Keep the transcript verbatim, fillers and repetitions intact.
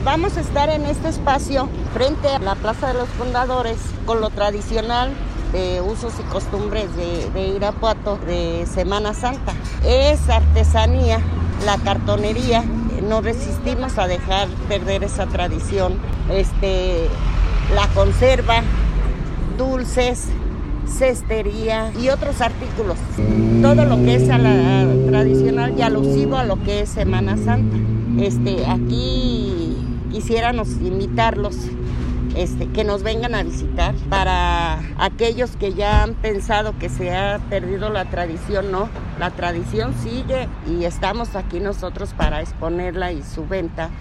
Vamos a estar en este espacio frente a la Plaza de los Fundadores con lo tradicional de usos y costumbres de, de Irapuato de Semana Santa. Es artesanía, la cartonería, no resistimos a dejar perder esa tradición. Este, la conserva, dulces, cestería y otros artículos. Todo lo que es a la tradicional y alusivo a lo que es Semana Santa. Este, aquí quisiéramos invitarlos, este, que nos vengan a visitar. Para aquellos que ya han pensado que se ha perdido la tradición, no, la tradición sigue y estamos aquí nosotros para exponerla y su venta.